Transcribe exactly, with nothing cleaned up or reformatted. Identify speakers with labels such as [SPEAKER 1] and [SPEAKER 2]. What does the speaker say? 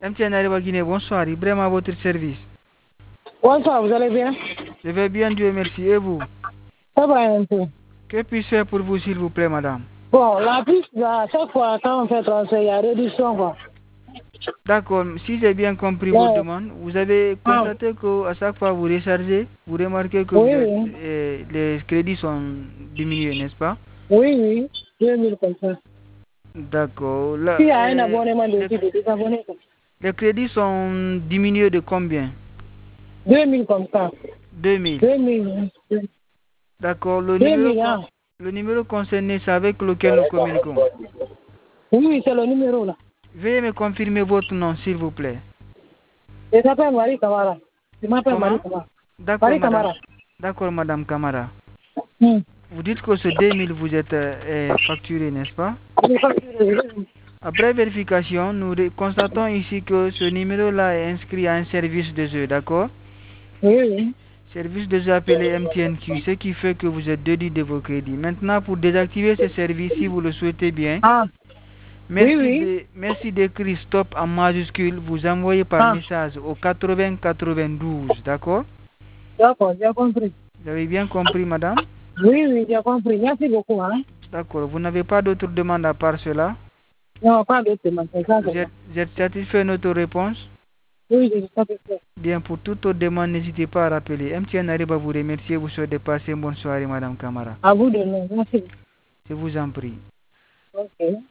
[SPEAKER 1] M T N Ariba Guinée, bonsoir. Ibrahim à votre service.
[SPEAKER 2] Bonsoir, vous allez bien?
[SPEAKER 1] Je vais bien, Dieu merci. Et vous?
[SPEAKER 2] Ça va un peu.
[SPEAKER 1] Que puis-je faire pour vous, s'il vous plaît, madame?
[SPEAKER 2] Bon, la piste, à chaque fois, quand on fait transfert, il y a réduction, quoi.
[SPEAKER 1] D'accord, si j'ai bien compris
[SPEAKER 2] Ouais.
[SPEAKER 1] votre demande, vous avez
[SPEAKER 2] Ah.
[SPEAKER 1] constaté qu'à chaque fois vous rechargez, vous remarquez que
[SPEAKER 2] Oui,
[SPEAKER 1] vous êtes,
[SPEAKER 2] oui.
[SPEAKER 1] euh, les crédits sont diminués, n'est-ce pas?
[SPEAKER 2] Oui, oui. deux mille comme ça.
[SPEAKER 1] D'accord. Là,
[SPEAKER 2] S'il y a un
[SPEAKER 1] euh,
[SPEAKER 2] abonnement de
[SPEAKER 1] les,
[SPEAKER 2] des désabonnés, quoi.
[SPEAKER 1] les crédits sont diminués de combien?
[SPEAKER 2] deux mille comme ça.
[SPEAKER 1] deux mille.
[SPEAKER 2] deux mille.
[SPEAKER 1] D'accord. Le
[SPEAKER 2] deux
[SPEAKER 1] numéro,
[SPEAKER 2] mille,
[SPEAKER 1] con-
[SPEAKER 2] hein.
[SPEAKER 1] le numéro concerné, c'est avec lequel nous communiquons.
[SPEAKER 2] Oui, oui, c'est le numéro, là.
[SPEAKER 1] Veuillez me confirmer votre nom, s'il vous plaît.
[SPEAKER 2] Je s'appelle Marie Camara. Je m'appelle
[SPEAKER 1] Comment?
[SPEAKER 2] Marie Camara.
[SPEAKER 1] D'accord,
[SPEAKER 2] Marie
[SPEAKER 1] madame.
[SPEAKER 2] Camara.
[SPEAKER 1] D'accord, madame Camara.
[SPEAKER 2] Hmm.
[SPEAKER 1] Vous dites que ce deux mille vous êtes euh, euh, facturé, n'est-ce pas?
[SPEAKER 2] Je facture.
[SPEAKER 1] Après vérification, nous ré- constatons ici que ce numéro-là est inscrit à un service de jeu, d'accord?
[SPEAKER 2] Oui, oui.
[SPEAKER 1] Service de jeu appelé M T N Q, ce qui fait que vous êtes déduit de vos crédits. Maintenant, pour désactiver ce service, si vous le souhaitez bien,
[SPEAKER 2] Ah. Oui,
[SPEAKER 1] merci
[SPEAKER 2] oui.
[SPEAKER 1] de, merci d'écrire stop en majuscule, vous envoyez par
[SPEAKER 2] Ah.
[SPEAKER 1] message au quatre-vingts quatre-vingt-douze, d'accord?
[SPEAKER 2] D'accord, j'ai compris.
[SPEAKER 1] Vous avez bien compris, madame?
[SPEAKER 2] Oui, oui, j'ai compris. Merci beaucoup, hein.
[SPEAKER 1] D'accord, vous n'avez pas d'autres demandes à part cela?
[SPEAKER 2] Non, pas d'autres demandes, c'est ça,
[SPEAKER 1] Vous
[SPEAKER 2] c'est ça.
[SPEAKER 1] êtes, vous êtes satisfait de notre réponse?
[SPEAKER 2] Oui, je suis satisfait.
[SPEAKER 1] Bien, pour toute autre demande, n'hésitez pas à rappeler. M T N arrive à vous remercier. Vous souhaitez passer une bonne soirée, madame Camara.
[SPEAKER 2] À vous de nous. Merci.
[SPEAKER 1] Je vous en prie.
[SPEAKER 2] Ok.